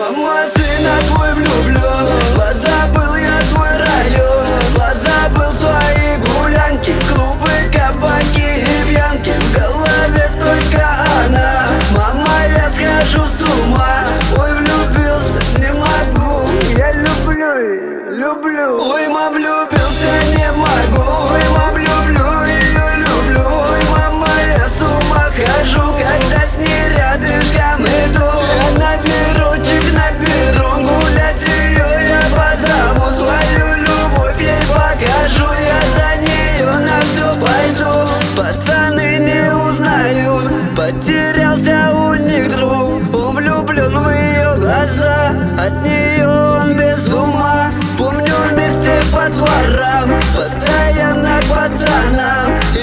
Мама, сына твой влюблен, позабыл я свой район, позабыл свои гулянки, клубы, кабаки и пьянки. В голове только она, мама, я схожу с ума. Ой, влюбился, не могу, я люблю ее, люблю. Ой, мам, влюбился, не могу, ой, мам, люблю ее, люблю. Ой, мама, я с ума схожу, когда с ней рядышком иду. Я наберу, гулять ее я позову, свою любовь ей покажу, я за нее на все пойду. Пацаны не узнают, потерялся у них друг. Он влюблен в ее глаза, от нее он без ума. Помню вместе по дворам, постоянно к пацанам